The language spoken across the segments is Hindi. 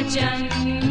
वचन।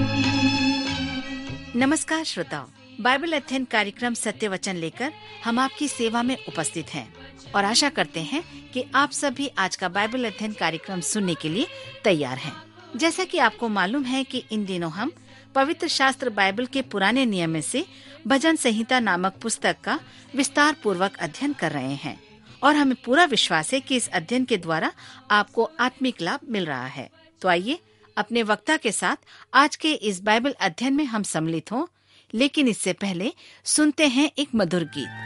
नमस्कार श्रोताओ, बाइबल अध्ययन कार्यक्रम सत्य वचन लेकर हम आपकी सेवा में उपस्थित हैं और आशा करते हैं कि आप सभी आज का बाइबल अध्ययन कार्यक्रम सुनने के लिए तैयार हैं। जैसा कि आपको मालूम है कि इन दिनों हम पवित्र शास्त्र बाइबल के पुराने नियम में से भजन संहिता नामक पुस्तक का विस्तार पूर्वक अध्ययन कर रहे हैं और हमें पूरा विश्वास है कि इस अध्ययन के द्वारा आपको आत्मिक लाभ मिल रहा है। तो आइए अपने वक्ता के साथ आज के इस बाइबल अध्ययन में हम सम्मिलित हों, लेकिन इससे पहले सुनते हैं एक मधुर गीत।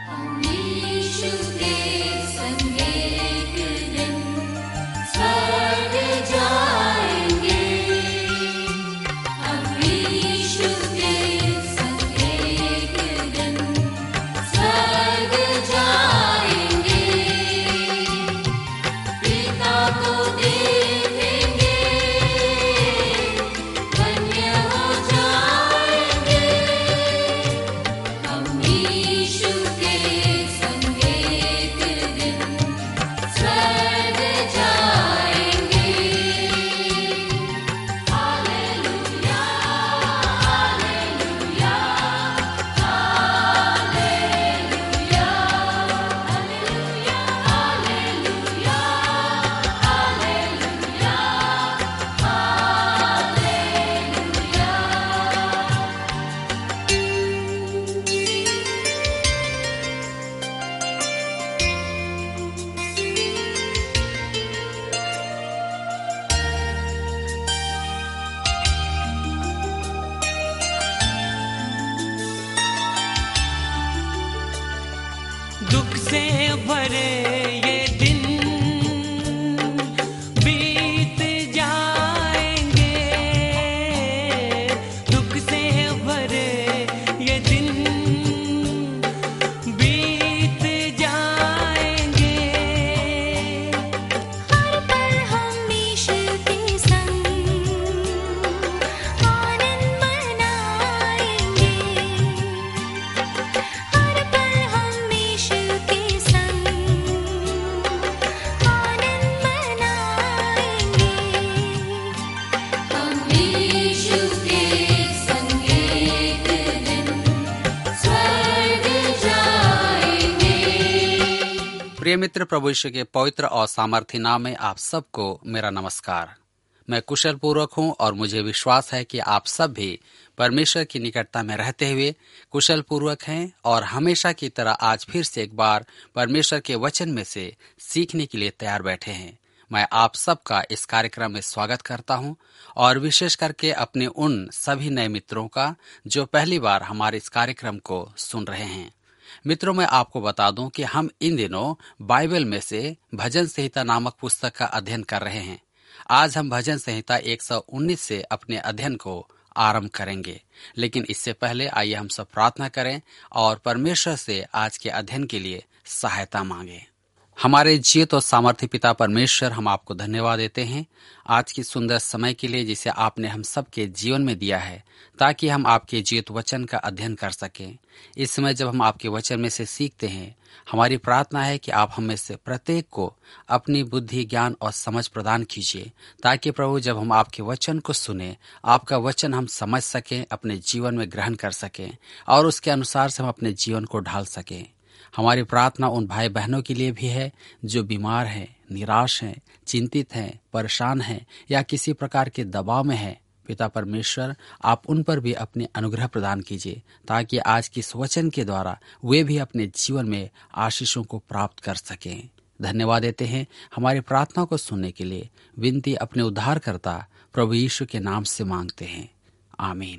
दुख से भरे ये दिन बीत जाएंगे, दुख से भरे ये दिन बीत जाएंगे। हर पल हम यीशु के संग आनंद मनाएंगे, हर पल हम यीशु के संग आनंद मनाएंगे। हम यीशु के संग एक दिन स्वर्ग जाएंगे। प्रिय मित्र, प्रभु यीशु के पवित्र और सामर्थी नाम में आप सबको मेरा नमस्कार। मैं कुशल पूर्वक हूँ और मुझे विश्वास है कि आप सब भी परमेश्वर की निकटता में रहते हुए कुशल पूर्वक हैं और हमेशा की तरह आज फिर से एक बार परमेश्वर के वचन में से सीखने के लिए तैयार बैठे हैं। मैं आप सबका इस कार्यक्रम में स्वागत करता हूं और विशेष करके अपने उन सभी नए मित्रों का जो पहली बार हमारे इस कार्यक्रम को सुन रहे हैं। मित्रों, मैं आपको बता दूं कि हम इन दिनों बाइबल में से भजन संहिता नामक पुस्तक का अध्ययन कर रहे हैं। आज हम भजन संहिता 119 से अपने अध्ययन को आरंभ करेंगे, लेकिन इससे पहले आइए हम सब प्रार्थना करें और परमेश्वर से आज के अध्ययन के लिए सहायता मांगें। हमारे जीवित और सामर्थ्य पिता परमेश्वर, हम आपको धन्यवाद देते हैं आज की सुंदर समय के लिए जिसे आपने हम सबके जीवन में दिया है, ताकि हम आपके जीवित वचन का अध्ययन कर सकें। इस समय जब हम आपके वचन में से सीखते हैं, हमारी प्रार्थना है कि आप हम में से प्रत्येक को अपनी बुद्धि, ज्ञान और समझ प्रदान कीजिए, ताकि प्रभु जब हम आपके वचन को सुने, आपका वचन हम समझ सकें, अपने जीवन में ग्रहण कर सकें और उसके अनुसार से हम अपने जीवन को ढाल सकें। हमारी प्रार्थना उन भाई बहनों के लिए भी है जो बीमार हैं, निराश हैं, चिंतित हैं, परेशान हैं या किसी प्रकार के दबाव में हैं। पिता परमेश्वर, आप उन पर भी अपने अनुग्रह प्रदान कीजिए, ताकि आज की इस वचन के द्वारा वे भी अपने जीवन में आशीषों को प्राप्त कर सकें। धन्यवाद देते हैं हमारी प्रार्थना को सुनने के लिए। विनती अपने उद्धारकर्ता प्रभु यीशु के नाम से मांगते हैं, आमीन।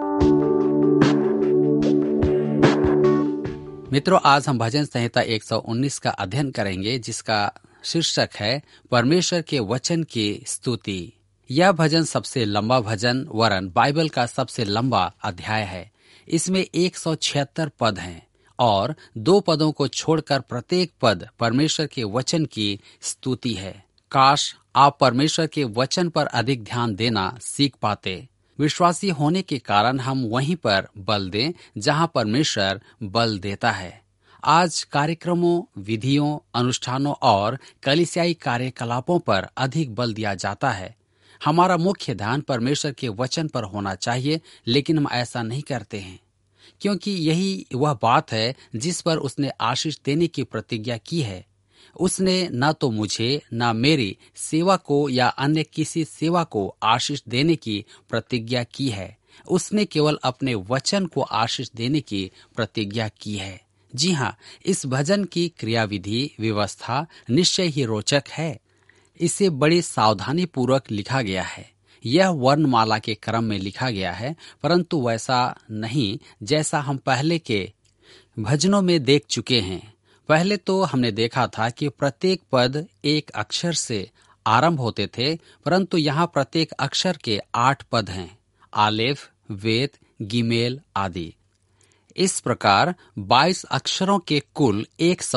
मित्रों, आज हम भजन संहिता 119 का अध्ययन करेंगे, जिसका शीर्षक है परमेश्वर के वचन की स्तुति। यह भजन सबसे लंबा भजन वरन बाइबल का सबसे लंबा अध्याय है। इसमें 176 पद हैं और 2 पदों को छोड़कर प्रत्येक पद परमेश्वर के वचन की स्तुति है। काश आप परमेश्वर के वचन पर अधिक ध्यान देना सीख पाते। विश्वासी होने के कारण हम वहीं पर बल दें जहां परमेश्वर बल देता है। आज कार्यक्रमों, विधियों, अनुष्ठानों और कलीसियाई कार्यकलापों पर अधिक बल दिया जाता है। हमारा मुख्य ध्यान परमेश्वर के वचन पर होना चाहिए, लेकिन हम ऐसा नहीं करते हैं, क्योंकि यही वह बात है जिस पर उसने आशीष देने की प्रतिज्ञा की है। उसने न तो मुझे, न मेरी सेवा को या अन्य किसी सेवा को आशीष देने की प्रतिज्ञा की है। उसने केवल अपने वचन को आशीष देने की प्रतिज्ञा की है। जी हाँ, इस भजन की क्रियाविधि व्यवस्था निश्चय ही रोचक है। इसे बड़ी सावधानी पूर्वक लिखा गया है। यह वर्णमाला के क्रम में लिखा गया है, परंतु वैसा नहीं जैसा हम पहले के भजनों में देख चुके हैं। पहले तो हमने देखा था कि प्रत्येक पद एक अक्षर से आरंभ होते थे, परंतु यहाँ प्रत्येक अक्षर के 8 पद हैं, आलेफ, वेद, गिमेल आदि। इस प्रकार 22 अक्षरों के कुल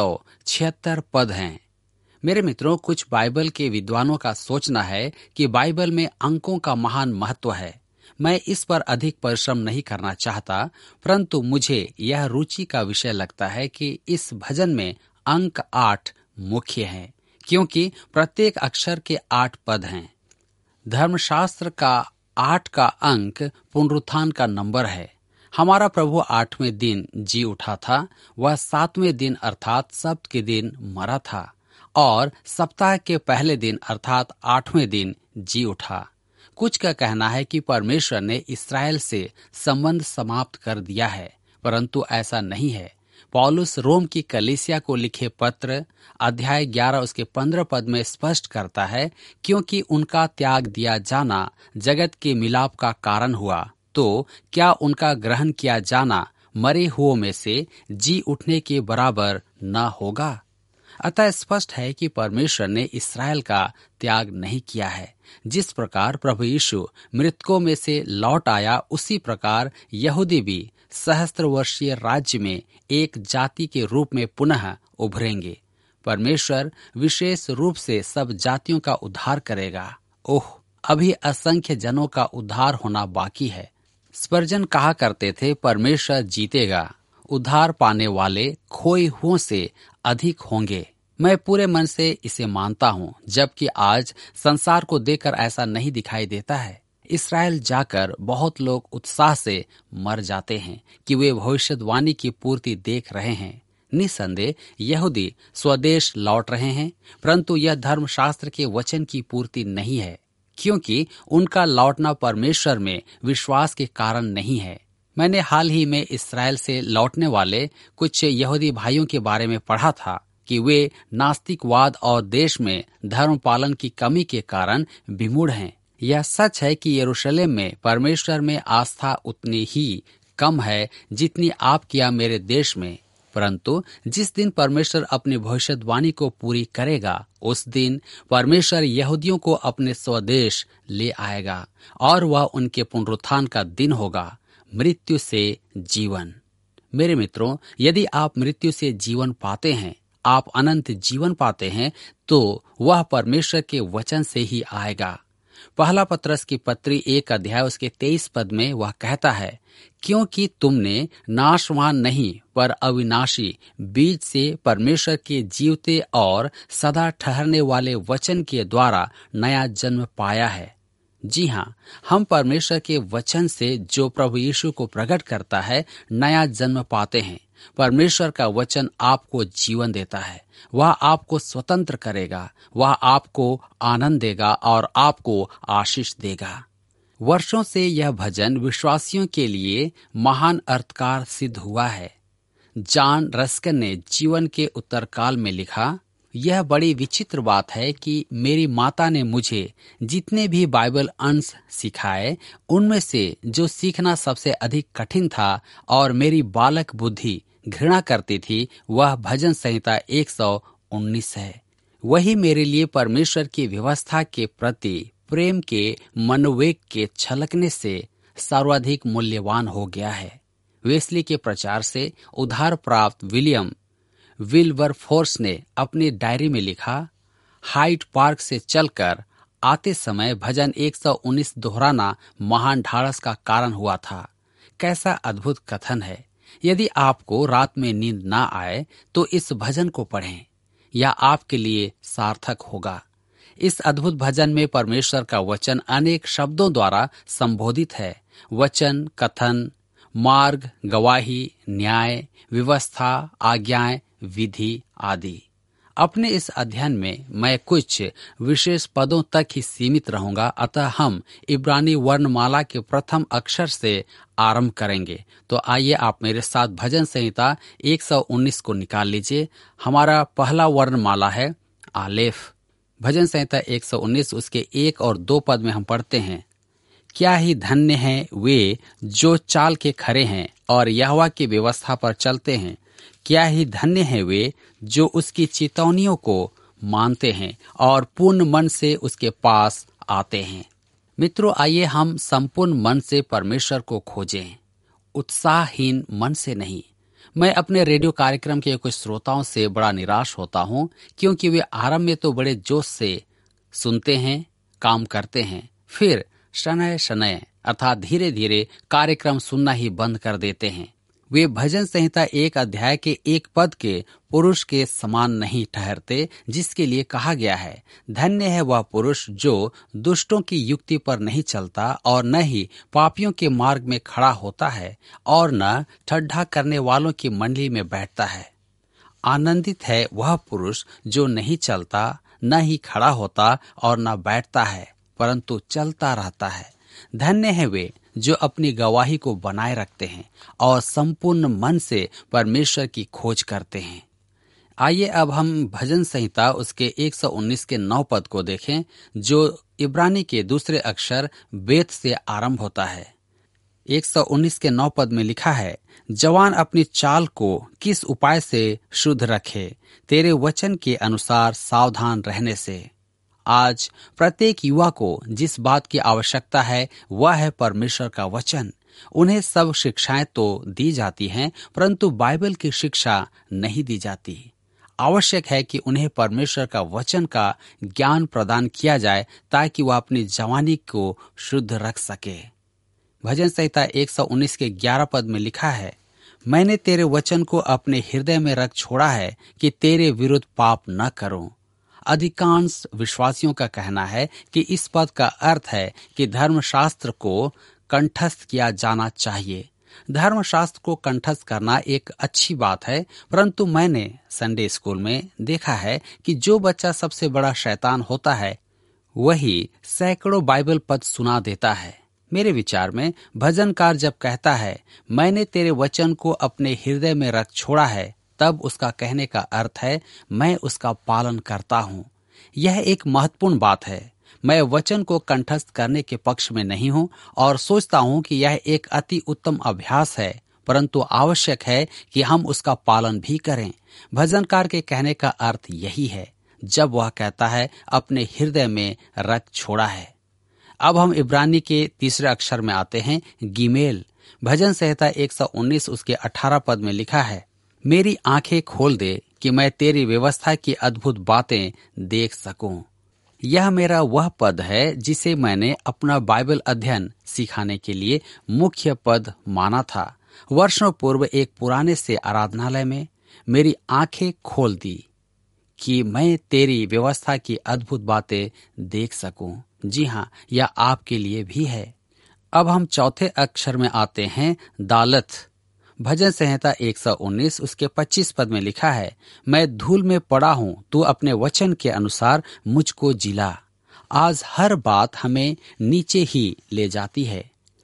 176 पद हैं। मेरे मित्रों, कुछ बाइबल के विद्वानों का सोचना है कि बाइबल में अंकों का महान महत्व है। मैं इस पर अधिक परिश्रम नहीं करना चाहता, परंतु मुझे यह रुचि का विषय लगता है कि इस भजन में अंक 8 मुख्य हैं, क्योंकि प्रत्येक अक्षर के 8 पद हैं। धर्मशास्त्र का 8 का अंक पुनरुत्थान का नंबर है। हमारा प्रभु 8वें दिन जी उठा था। वह 7वें दिन अर्थात सब्त के दिन मरा था और सप्ताह के पहले दिन अर्थात 8वें दिन जी उठा। कुछ का कहना है कि परमेश्वर ने इस्राएल से संबंध समाप्त कर दिया है, परंतु ऐसा नहीं है। पौलुस रोम की कलीसिया को लिखे पत्र अध्याय 11 उसके 15 पद में स्पष्ट करता है, क्योंकि उनका त्याग दिया जाना जगत के मिलाप का कारण हुआ, तो क्या उनका ग्रहण किया जाना मरे हुओं में से जी उठने के बराबर न होगा। अतः स्पष्ट है कि परमेश्वर ने इस्राएल का त्याग नहीं किया है। जिस प्रकार प्रभु यीशु मृतकों में से लौट आया, उसी प्रकार यहूदी भी सहस्त्र वर्षीय राज्य में एक जाति के रूप में पुनः उभरेंगे। परमेश्वर विशेष रूप से सब जातियों का उद्धार करेगा। ओह, अभी असंख्य जनों का उद्धार होना बाकी है। स्पर्जन कहा करते थे, परमेश्वर जीतेगा, उद्धार पाने वाले खोए हुओं से अधिक होंगे। मैं पूरे मन से इसे मानता हूँ, जबकि आज संसार को देखकर ऐसा नहीं दिखाई देता है। इस्राएल जाकर बहुत लोग उत्साह से मर जाते हैं कि वे भविष्यवाणी की पूर्ति देख रहे हैं। निसंदेह यहूदी स्वदेश लौट रहे हैं, परंतु यह धर्मशास्त्र के वचन की पूर्ति नहीं है, क्योंकि उनका लौटना परमेश्वर में विश्वास के कारण नहीं है। मैंने हाल ही में इस्राएल से लौटने वाले कुछ यहूदी भाइयों के बारे में पढ़ा था कि वे नास्तिकवाद और देश में धर्म पालन की कमी के कारण विमूढ़ हैं। यह सच है कि यरूशलेम में परमेश्वर में आस्था उतनी ही कम है जितनी आपकी या मेरे देश में, परंतु जिस दिन परमेश्वर अपनी भविष्यवाणी को पूरी करेगा, उस दिन परमेश्वर यहूदियों को अपने स्वदेश ले आएगा और वह उनके पुनरुत्थान का दिन होगा, मृत्यु से जीवन। मेरे मित्रों, यदि आप मृत्यु से जीवन पाते हैं, आप अनंत जीवन पाते हैं, तो वह परमेश्वर के वचन से ही आएगा। पहला पत्रस की पत्री 1 अध्याय उसके 23 पद में वह कहता है, क्योंकि तुमने नाशवान नहीं पर अविनाशी बीज से परमेश्वर के जीवते और सदा ठहरने वाले वचन के द्वारा नया जन्म पाया है। जी हाँ, हम परमेश्वर के वचन से जो प्रभु यीशु को प्रकट करता है नया जन्म पाते हैं। परमेश्वर का वचन आपको जीवन देता है, वह आपको स्वतंत्र करेगा, वह आपको आनंद देगा और आपको आशीष देगा। वर्षों से यह भजन विश्वासियों के लिए महान अर्थकार सिद्ध हुआ है। जॉन रस्किन ने जीवन के उत्तरकाल में लिखा, यह बड़ी विचित्र बात है कि मेरी माता ने मुझे जितने भी बाइबल अंश सिखाए, उनमें से जो सीखना सबसे अधिक कठिन था और मेरी बालक बुद्धि घृणा करती थी, वह भजन संहिता 119 है। वही मेरे लिए परमेश्वर की व्यवस्था के प्रति प्रेम के मनोवेग के छलकने से सर्वाधिक मूल्यवान हो गया है। वेस्ली के प्रचार से उधार प्राप्त विलियम विल्बरफोर्स ने अपनी डायरी में लिखा, हाइड पार्क से चलकर आते समय भजन 119 दोहराना महान ढाढ़स का कारण हुआ था। कैसा अद्भुत कथन है। यदि आपको रात में नींद ना आए तो इस भजन को पढ़ें, यह आपके लिए सार्थक होगा। इस अद्भुत भजन में परमेश्वर का वचन अनेक शब्दों द्वारा संबोधित है। वचन, कथन, मार्ग, गवाही, न्याय, व्यवस्था, आज्ञाएं, विधि आदि। अपने इस अध्ययन में मैं कुछ विशेष पदों तक ही सीमित रहूंगा, अतः हम इब्रानी वर्णमाला के प्रथम अक्षर से आरंभ करेंगे। तो आइए आप मेरे साथ भजन संहिता 119 को निकाल लीजिए। हमारा पहला वर्णमाला है आलेफ। भजन संहिता 119 उसके 1 और 2 पद में हम पढ़ते हैं, क्या ही धन्य हैं वे जो चाल के खरे हैं और यहोवा की व्यवस्था पर चलते हैं। क्या ही धन्य हैं वे जो उसकी चेतावनियों को मानते हैं और पूर्ण मन से उसके पास आते हैं। मित्रों, आइए हम संपूर्ण मन से परमेश्वर को खोजें, उत्साहहीन मन से नहीं। मैं अपने रेडियो कार्यक्रम के कुछ श्रोताओं से बड़ा निराश होता हूँ, क्योंकि वे आरंभ में तो बड़े जोश से सुनते हैं, काम करते हैं, फिर शनय शनय अर्थात धीरे धीरे कार्यक्रम सुनना ही बंद कर देते हैं। वे भजन संहिता 1 अध्याय के 1 पद के पुरुष के समान नहीं ठहरते, जिसके लिए कहा गया है, धन्य है वह पुरुष जो दुष्टों की युक्ति पर नहीं चलता और न ही पापियों के मार्ग में खड़ा होता है और न ठट्ठा करने वालों की मंडली में बैठता है। आनंदित है वह पुरुष जो नहीं चलता, न ही खड़ा होता और न बैठता है, परंतु चलता रहता है। धन्य है वे जो अपनी गवाही को बनाए रखते हैं और संपूर्ण मन से परमेश्वर की खोज करते हैं। आइए अब हम भजन संहिता उसके 119 के 9 पद को देखें, जो इब्रानी के दूसरे अक्षर बेत से आरंभ होता है। 119 के 9 पद में लिखा है, जवान अपनी चाल को किस उपाय से शुद्ध रखे, तेरे वचन के अनुसार सावधान रहने से। आज प्रत्येक युवा को जिस बात की आवश्यकता है वह है परमेश्वर का वचन। उन्हें सब शिक्षाएं तो दी जाती हैं, परंतु बाइबल की शिक्षा नहीं दी जाती। आवश्यक है कि उन्हें परमेश्वर का वचन का ज्ञान प्रदान किया जाए ताकि वह अपनी जवानी को शुद्ध रख सके। भजन संहिता 119 के 11 पद में लिखा है, मैंने तेरे वचन को अपने हृदय में रख छोड़ा है कि तेरे विरुद्ध पाप न करूं। अधिकांश विश्वासियों का कहना है कि इस पद का अर्थ है कि धर्मशास्त्र को कंठस्थ किया जाना चाहिए। धर्मशास्त्र को कंठस्थ करना एक अच्छी बात है, परंतु मैंने संडे स्कूल में देखा है कि जो बच्चा सबसे बड़ा शैतान होता है वही सैकड़ों बाइबल पद सुना देता है। मेरे विचार में भजनकार जब कहता है मैंने तेरे वचन को अपने हृदय में रख छोड़ा है, तब उसका कहने का अर्थ है मैं उसका पालन करता हूँ। यह एक महत्वपूर्ण बात है। मैं वचन को कंठस्थ करने के पक्ष में नहीं हूँ और सोचता हूँ कि यह एक अति उत्तम अभ्यास है, परंतु आवश्यक है कि हम उसका पालन भी करें। भजनकार के कहने का अर्थ यही है जब वह कहता है अपने हृदय में रख छोड़ा है। अब हम इब्रानी के तीसरे अक्षर में आते हैं, गिमेल। भजन संहिता 119 उसके 18 पद में लिखा है, मेरी आंखें खोल दे कि मैं तेरी व्यवस्था की अद्भुत बातें देख सकूं। यह मेरा वह पद है जिसे मैंने अपना बाइबल अध्ययन सिखाने के लिए मुख्य पद माना था। वर्षों पूर्व एक पुराने से आराधनालय में मेरी आंखें खोल दी कि मैं तेरी व्यवस्था की अद्भुत बातें देख सकूं। जी हाँ, यह आपके लिए भी है। अब हम चौथे अक्षर में आते हैं, दालत। भजन संहिता 119 उसके 25 पद में लिखा है, मैं धूल में पड़ा हूँ, तू अपने वचन के अनुसार मुझको जिला। आज हर बात हमें नीचे ही ले जाती है।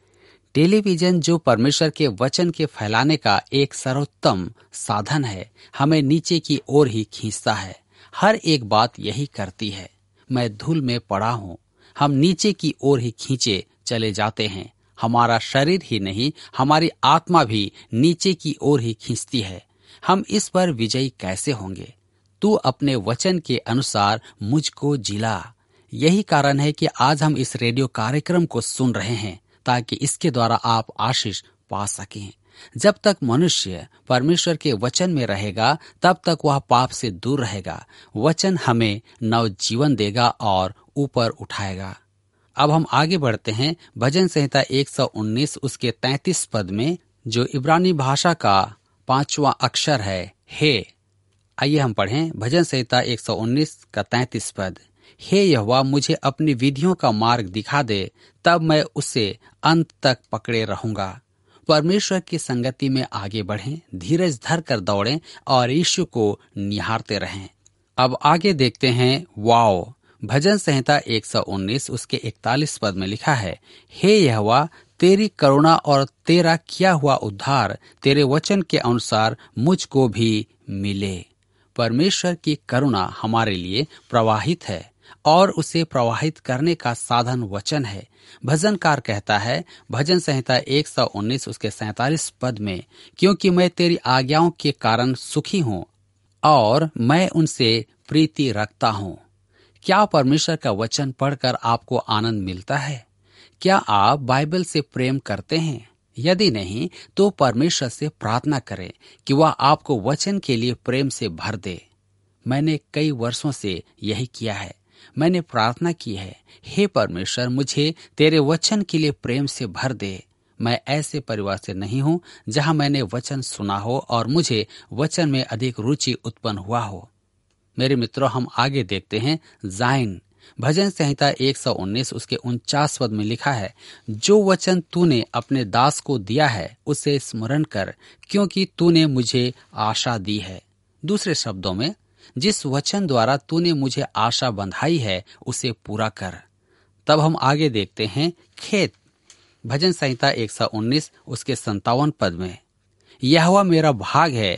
टेलीविजन जो परमेश्वर के वचन के फैलाने का एक सर्वोत्तम साधन है, हमें नीचे की ओर ही खींचता है। हर एक बात यही करती है, मैं धूल में पड़ा हूँ। हम नीचे की ओर ही खींचे चले जाते हैं। हमारा शरीर ही नहीं, हमारी आत्मा भी नीचे की ओर ही खींचती है। हम इस पर विजयी कैसे होंगे? तू अपने वचन के अनुसार मुझको जिला। यही कारण है कि आज हम इस रेडियो कार्यक्रम को सुन रहे हैं, ताकि इसके द्वारा आप आशीष पा सकें। जब तक मनुष्य परमेश्वर के वचन में रहेगा, तब तक वह पाप से दूर रहेगा। वचन हमें नव जीवन देगा और ऊपर उठाएगा। अब हम आगे बढ़ते हैं भजन संहिता 119 उसके 33 पद में, जो इब्रानी भाषा का 5वां अक्षर है, हे। आइए हम पढ़ें भजन संहिता 119 का 33 पद। हे यहोवा, मुझे अपनी विधियों का मार्ग दिखा दे, तब मैं उसे अंत तक पकड़े रहूंगा। परमेश्वर की संगति में आगे बढ़ें, धीरज धर कर दौड़ें और यीशु को निहारते रहें। अब आगे देखते हैं वाओ। भजन संहिता 119 उसके 41 पद में लिखा है, हे यहोवा, तेरी करुणा और तेरा किया हुआ उद्धार तेरे वचन के अनुसार मुझको भी मिले। परमेश्वर की करुणा हमारे लिए प्रवाहित है और उसे प्रवाहित करने का साधन वचन है। भजनकार कहता है भजन संहिता 119 उसके 47 पद में, क्योंकि मैं तेरी आज्ञाओं के कारण सुखी हूँ और मैं उनसे प्रीति रखता हूँ। क्या परमेश्वर का वचन पढ़कर आपको आनंद मिलता है? क्या आप बाइबल से प्रेम करते हैं? यदि नहीं तो परमेश्वर से प्रार्थना करें कि वह आपको वचन के लिए प्रेम से भर दे। मैंने कई वर्षों से यही किया है। मैंने प्रार्थना की है, हे परमेश्वर, मुझे तेरे वचन के लिए प्रेम से भर दे। मैं ऐसे परिवार से नहीं हूँ जहाँ मैंने वचन सुना हो और मुझे वचन में अधिक रुचि उत्पन्न हुआ हो। मेरे मित्रों, हम आगे देखते हैं जाइन। भजन संहिता 119 उसके 49 पद में लिखा है, जो वचन तूने अपने दास को दिया है उसे स्मरण कर, क्योंकि तूने मुझे आशा दी है। दूसरे शब्दों में, जिस वचन द्वारा तूने मुझे आशा बंधाई है उसे पूरा कर। तब हम आगे देखते हैं खेत। भजन संहिता 119 उसके 57 पद में, यहोवा मेरा भाग है,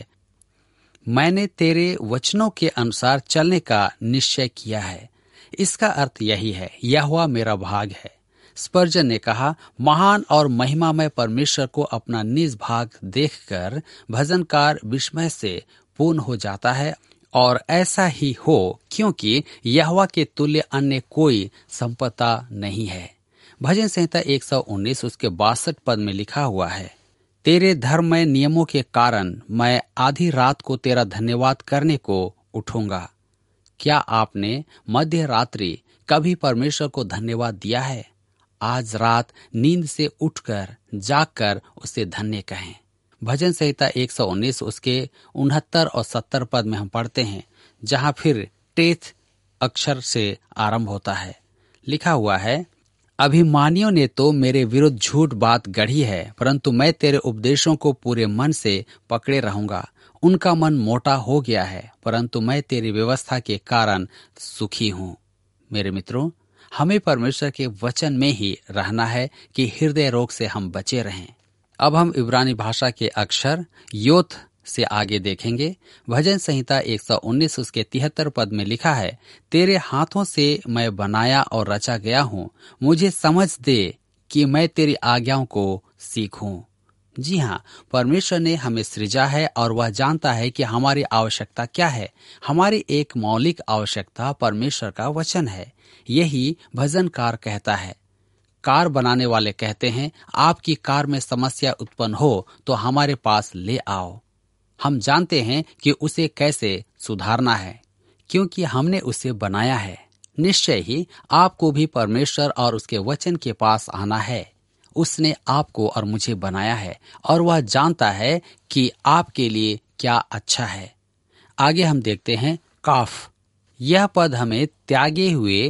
मैंने तेरे वचनों के अनुसार चलने का निश्चय किया है। इसका अर्थ यही है, यहोवा मेरा भाग है। स्पर्जन ने कहा, महान और महिमामय परमेश्वर को अपना निज भाग देखकर भजनकार विस्मय से पूर्ण हो जाता है, और ऐसा ही हो क्योंकि यहोवा के तुल्य अन्य कोई संपदा नहीं है। भजन संहिता 119 उसके 62 पद में लिखा हुआ है, तेरे धर्ममय नियमों के कारण मैं आधी रात को तेरा धन्यवाद करने को उठूंगा। क्या आपने मध्य रात्रि कभी परमेश्वर को धन्यवाद दिया है? आज रात नींद से उठकर जागकर उसे धन्य कहें। भजन संहिता 119 उसके 69 और 70 पद में हम पढ़ते हैं, जहां फिर टेथ अक्षर से आरंभ होता है। लिखा हुआ है, अभिमानियों ने तो मेरे विरुद्ध झूठ बात गढ़ी है, परंतु मैं तेरे उपदेशों को पूरे मन से पकड़े रहूंगा। उनका मन मोटा हो गया है, परंतु मैं तेरी व्यवस्था के कारण सुखी हूँ। मेरे मित्रों, हमें परमेश्वर के वचन में ही रहना है कि हृदय रोग से हम बचे रहें। अब हम इब्रानी भाषा के अक्षर योथ से आगे देखेंगे। भजन संहिता 119 उसके 73 पद में लिखा है, तेरे हाथों से मैं बनाया और रचा गया हूँ, मुझे समझ दे कि मैं तेरी आज्ञाओं को सीखूं। जी हाँ, परमेश्वर ने हमें सृजा है और वह जानता है कि हमारी आवश्यकता क्या है। हमारी एक मौलिक आवश्यकता परमेश्वर का वचन है। यही भजनकार कहता है। कार बनाने वाले कहते हैं, आपकी कार में समस्या उत्पन्न हो तो हमारे पास ले आओ। हम जानते हैं कि उसे कैसे सुधारना है, क्योंकि हमने उसे बनाया है। निश्चय ही आपको भी परमेश्वर और उसके वचन के पास आना है। उसने आपको और मुझे बनाया है और वह जानता है कि आपके लिए क्या अच्छा है। आगे हम देखते हैं काफ। यह पद हमें त्यागे हुए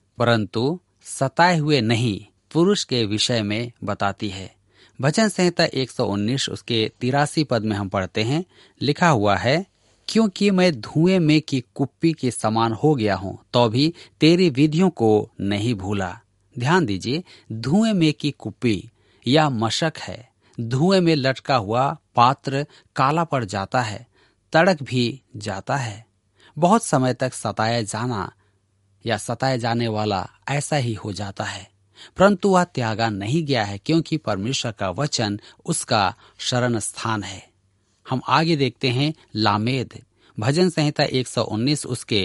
परंतु सताए हुए नहीं पुरुष के विषय में बताती है। भजन संहिता 119 उसके 83 पद में हम पढ़ते हैं, लिखा हुआ है, क्योंकि मैं धुएं में की कुप्पी के समान हो गया हूँ, तो भी तेरी विधियों को नहीं भूला। ध्यान दीजिए, धुएं में की कुप्पी या मशक है। धुएं में लटका हुआ पात्र काला पड़ जाता है, तड़क भी जाता है। बहुत समय तक सताया जाना या सताए जाने वाला ऐसा ही हो जाता है, परंतु वह त्यागा नहीं गया है, क्योंकि परमेश्वर का वचन उसका शरण स्थान है। हम आगे देखते हैं लामेद। भजन संहिता 119 उसके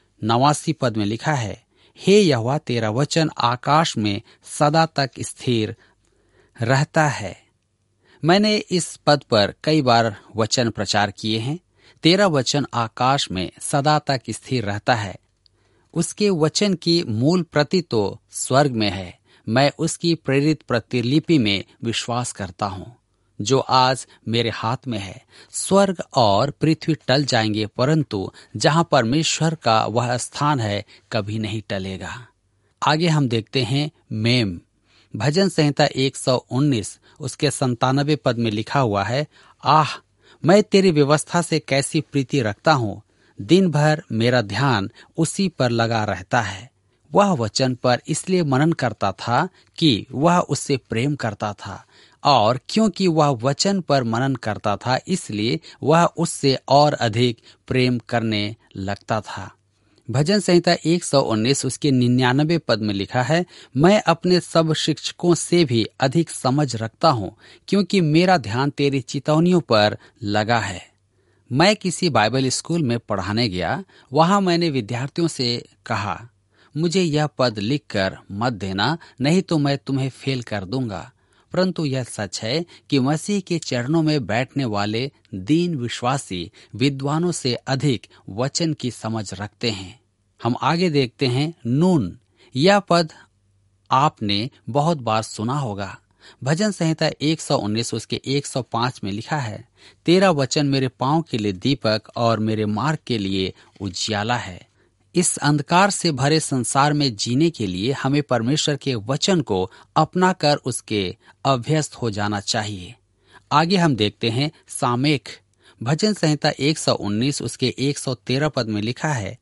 89 पद में लिखा है, हे यहोवा, तेरा वचन आकाश में सदा तक स्थिर रहता है। मैंने इस पद पर कई बार वचन प्रचार किए हैं। तेरा वचन आकाश में सदा तक स्थिर रहता है। उसके वचन की मूल प्रति तो स्वर्ग में है। मैं उसकी प्रेरित प्रतिलिपि में विश्वास करता हूँ। जो आज मेरे हाथ में है। स्वर्ग और पृथ्वी टल जाएंगे, परंतु जहां परमेश्वर का वह स्थान है कभी नहीं टलेगा। आगे हम देखते हैं मेम। भजन संहिता 119 उसके 97 पद में लिखा हुआ है, आह, मैं तेरी व्यवस्था से कैसी प्रीति रखता हूँ। दिन भर मेरा ध्यान उसी पर लगा रहता है। वह वचन पर इसलिए मनन करता था कि वह उससे प्रेम करता था, और क्योंकि वह वचन पर मनन करता था इसलिए वह उससे और अधिक प्रेम करने लगता था। भजन संहिता 119 उसके 99 पद में लिखा है, मैं अपने सब शिक्षकों से भी अधिक समझ रखता हूँ, क्योंकि मेरा ध्यान तेरी चितौनियों पर लगा है। मैं किसी बाइबल स्कूल में पढ़ाने गया। वहां मैंने विद्यार्थियों से कहा, मुझे यह पद लिखकर मत देना, नहीं तो मैं तुम्हें फेल कर दूंगा। परंतु यह सच है कि मसीह के चरणों में बैठने वाले दीन विश्वासी विद्वानों से अधिक वचन की समझ रखते हैं। हम आगे देखते हैं नून। यह पद आपने बहुत बार सुना होगा। भजन संहिता 119 उसके 105 में लिखा है, तेरा वचन मेरे पांव के लिए दीपक और मेरे मार्ग के लिए उजियाला है। इस अंधकार से भरे संसार में जीने के लिए हमें परमेश्वर के वचन को अपनाकर उसके अभ्यस्त हो जाना चाहिए। आगे हम देखते हैं सामेख। भजन संहिता 119 उसके 113 पद में लिखा है,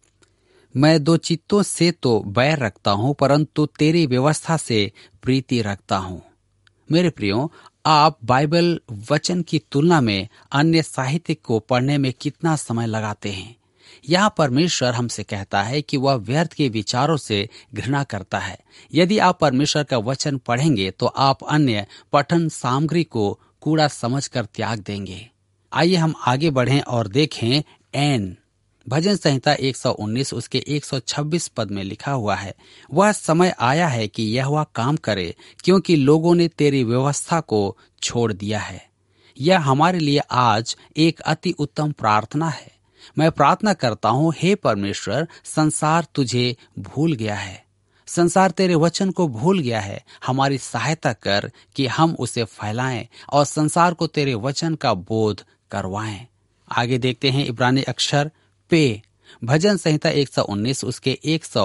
मैं दो चित्तों से तो बैर रखता हूँ, परंतु तेरी व्यवस्था से प्रीति रखता हूँ। मेरे प्रियो, आप बाइबल वचन की तुलना में अन्य साहित्य को पढ़ने में कितना समय लगाते हैं? यहाँ परमेश्वर हमसे कहता है कि वह व्यर्थ के विचारों से घृणा करता है। यदि आप परमेश्वर का वचन पढ़ेंगे तो आप अन्य पठन सामग्री को कूड़ा समझकर त्याग देंगे। आइए हम आगे बढ़ें और देखें एन। भजन संहिता 119 उसके 126 पद में लिखा हुआ है, वह समय आया है कि यहोवा काम करे, क्योंकि लोगों ने तेरी व्यवस्था को छोड़ दिया है। यह हमारे लिए आज एक अति उत्तम प्रार्थना है। मैं प्रार्थना करता हूँ, हे परमेश्वर, संसार तुझे भूल गया है, संसार तेरे वचन को भूल गया है। हमारी सहायता कर कि हम उसे फैलाएं और संसार को तेरे वचन का बोध करवाएं। आगे देखते हैं इब्रानी अक्षर पे। भजन संहिता 119 उसके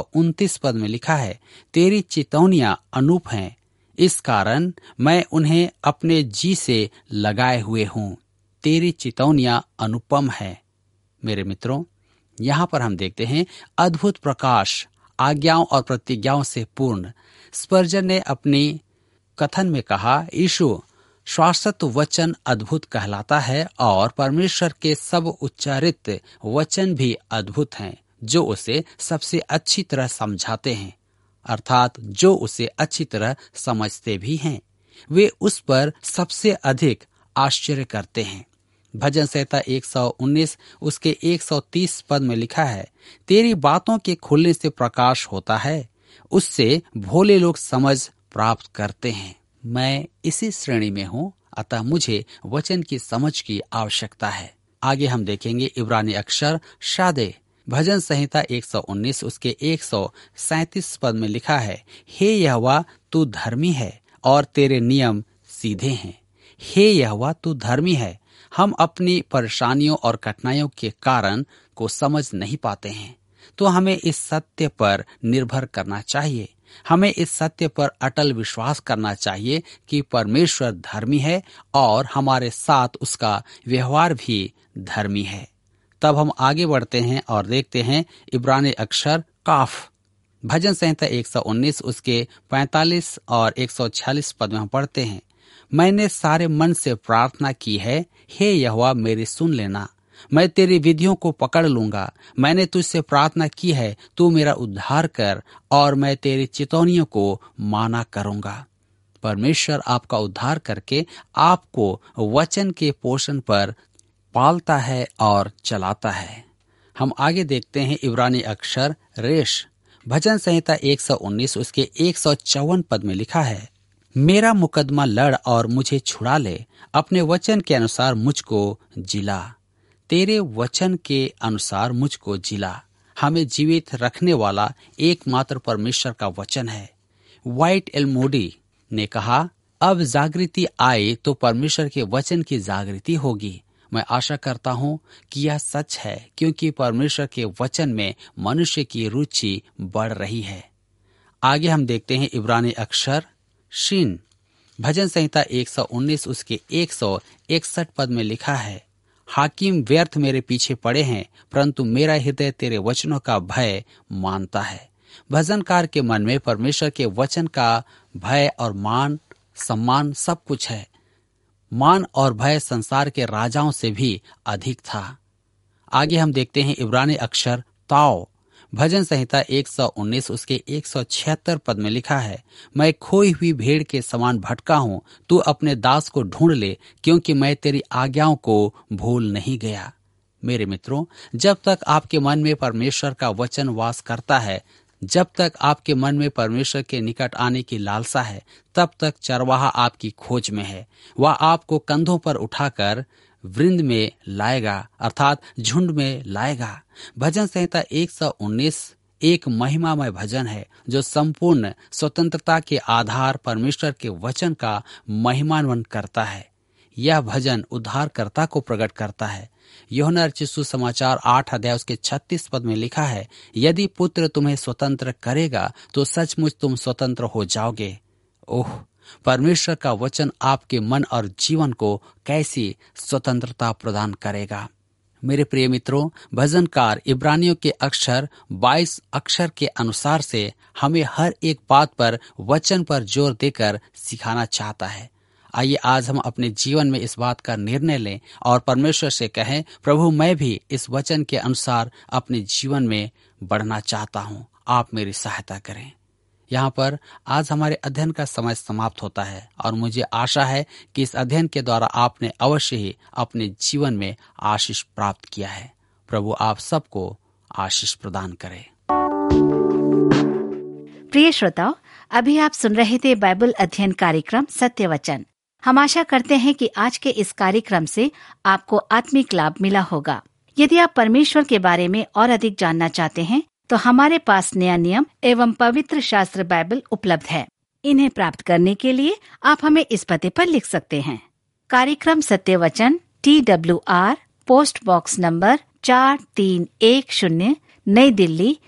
129 पद में लिखा है, तेरी चितौनियां अनूप हैं, इस कारण मैं उन्हें अपने जी से लगाए हुए हूँ। तेरी चितौनियां अनुपम है। मेरे मित्रों, यहाँ पर हम देखते हैं अद्भुत प्रकाश, आज्ञाओं और प्रतिज्ञाओं से पूर्ण। स्पर्जन ने अपनी कथन में कहा, यीशु शाश्वत वचन अद्भुत कहलाता है और परमेश्वर के सब उच्चारित वचन भी अद्भुत हैं, जो उसे सबसे अच्छी तरह समझाते हैं, अर्थात जो उसे अच्छी तरह समझते भी हैं। वे उस पर सबसे अधिक आश्चर्य करते हैं। भजन संहिता 119 उसके 130 पद में लिखा है, तेरी बातों के खुलने से प्रकाश होता है, उससे भोले लोग समझ प्राप्त करते हैं। मैं इसी श्रेणी में हूँ, अतः मुझे वचन की समझ की आवश्यकता है। आगे हम देखेंगे इब्रानी अक्षर शादे। भजन संहिता 119 उसके 137 पद में लिखा है, हे यहोवा तू धर्मी है और तेरे नियम सीधे हैं। हे यहोवा तू धर्मी है। हम अपनी परेशानियों और कठिनाइयों के कारण को समझ नहीं पाते हैं, तो हमें इस सत्य पर निर्भर करना चाहिए। हमें इस सत्य पर अटल विश्वास करना चाहिए कि परमेश्वर धर्मी है और हमारे साथ उसका व्यवहार भी धर्मी है। तब हम आगे बढ़ते हैं और देखते हैं इब्रानी अक्षर काफ। भजन संहिता 119 उसके 45 और 146 पद में हम पढ़ते हैं, मैंने सारे मन से प्रार्थना की है, हे यहोवा मेरी सुन लेना, मैं तेरी विधियों को पकड़ लूंगा। मैंने तुझसे प्रार्थना की है, तू मेरा उद्धार कर और मैं तेरी चितौनियों को माना करूंगा। परमेश्वर आपका उद्धार करके आपको वचन के पोषण पर पालता है और चलाता है। हम आगे देखते हैं इब्रानी अक्षर रेश। भजन संहिता 119 उसके 154 पद में लिखा है, मेरा मुकदमा लड़ और मुझे छुड़ा ले, अपने वचन के अनुसार मुझको जिला। तेरे वचन के अनुसार मुझको जिला। हमें जीवित रखने वाला एकमात्र परमेश्वर का वचन है। वाइट एल मोडी ने कहा, अब जागृति आए तो परमेश्वर के वचन की जागृति होगी। मैं आशा करता हूं कि यह सच है, क्योंकि परमेश्वर के वचन में मनुष्य की रुचि बढ़ रही है। आगे हम देखते हैं इब्रानी अक्षर शीन। भजन संहिता 119 उसके 161 पद में लिखा है, हाकिम व्यर्थ मेरे पीछे पड़े हैं, परंतु मेरा हृदय तेरे वचनों का भय मानता है। भजनकार के मन में परमेश्वर के वचन का भय और मान सम्मान सब कुछ है। मान और भय संसार के राजाओं से भी अधिक था। आगे हम देखते हैं इब्रानी अक्षर ताओ। भजन संहिता 119 उसके 176 पद में लिखा है, मैं खोई हुई भेड़ के समान भटका हूँ, तू अपने दास को ढूंढ ले, क्योंकि मैं तेरी आज्ञाओं को भूल नहीं गया। मेरे मित्रों, जब तक आपके मन में परमेश्वर का वचन वास करता है, जब तक आपके मन में परमेश्वर के निकट आने की लालसा है, तब तक चरवाहा आपकी खोज में है। वह आपको कंधों पर उठाकर वृंद में लाएगा, अर्थात झुंड में लाएगा। भजन संहिता 119 एक महिमामय भजन है, जो संपूर्ण स्वतंत्रता के आधार परमेश्वर के वचन का महिमान्वित करता है। यह भजन उद्धारकर्ता को प्रकट करता है। यूहन्ना रचित सुसमाचार 8 अध्याय उसके 36 पद में लिखा है, यदि पुत्र तुम्हें स्वतंत्र करेगा तो सचमुच तुम स्वतंत्र हो जाओगे। ओह, परमेश्वर का वचन आपके मन और जीवन को कैसी स्वतंत्रता प्रदान करेगा। मेरे प्रिय मित्रों, भजनकार इब्रानियों के अक्षर 22 अक्षर के अनुसार से हमें हर एक बात पर वचन पर जोर देकर सिखाना चाहता है। आइए आज हम अपने जीवन में इस बात का निर्णय लें और परमेश्वर से कहें, प्रभु मैं भी इस वचन के अनुसार अपने जीवन में बढ़ना चाहता हूँ, आप मेरी सहायता करें। यहाँ पर आज हमारे अध्ययन का समय समाप्त होता है और मुझे आशा है कि इस अध्ययन के द्वारा आपने अवश्य ही अपने जीवन में आशीष प्राप्त किया है। प्रभु आप सबको आशीष प्रदान करे। प्रिय श्रोताओ, अभी आप सुन रहे थे बाइबल अध्ययन कार्यक्रम सत्य वचन। हम आशा करते हैं कि आज के इस कार्यक्रम से आपको आत्मिक लाभ मिला होगा। यदि आप परमेश्वर के बारे में और अधिक जानना चाहते हैं तो हमारे पास नया नियम एवं पवित्र शास्त्र बाइबल उपलब्ध है। इन्हें प्राप्त करने के लिए आप हमें इस पते पर लिख सकते हैं। कार्यक्रम सत्य वचन, TWR, पोस्ट बॉक्स नंबर 4310, नई दिल्ली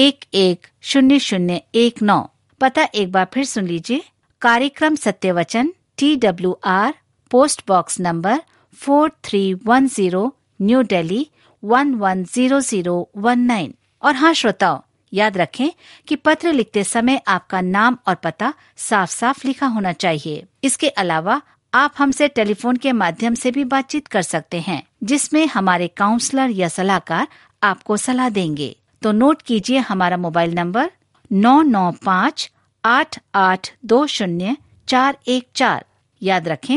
110019। पता एक बार फिर सुन लीजिए। कार्यक्रम सत्य वचन, TWR, post box number 4310, new Delhi 110019। और हाँ श्रोताओ, याद रखें कि पत्र लिखते समय आपका नाम और पता साफ साफ लिखा होना चाहिए। इसके अलावा आप हमसे टेलीफोन के माध्यम से भी बातचीत कर सकते हैं, जिसमें हमारे काउंसलर या सलाहकार आपको सलाह देंगे। तो नोट कीजिए हमारा मोबाइल नंबर 9958820414। याद रखें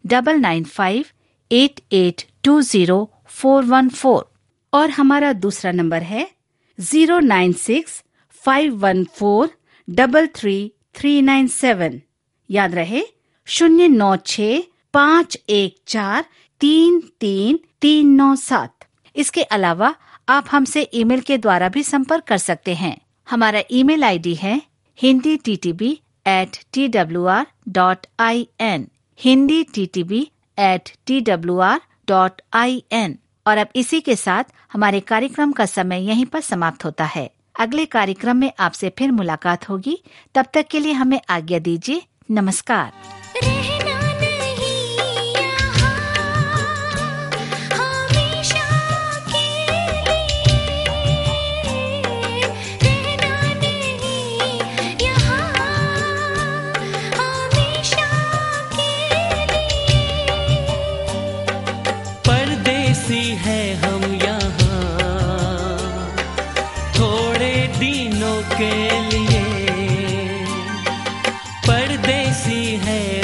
9958820414। और हमारा दूसरा नंबर है 09651433397। याद रहे 09651433397। इसके अलावा आप हमसे ईमेल के द्वारा भी संपर्क कर सकते हैं। हमारा ईमेल आईडी है hinditb@twr.in, hinditb@twr.in। और अब इसी के साथ हमारे कार्यक्रम का समय यहीं पर समाप्त होता है। अगले कार्यक्रम में आपसे फिर मुलाकात होगी। तब तक के लिए हमें आज्ञा दीजिए। नमस्कार। रहना नहीं यहाँ हमेशा के लिए, रहना नहीं यहाँ हमेशा के लिए। परदेसी है हम यहाँ थोड़े दिनों के लिए, परदेसी है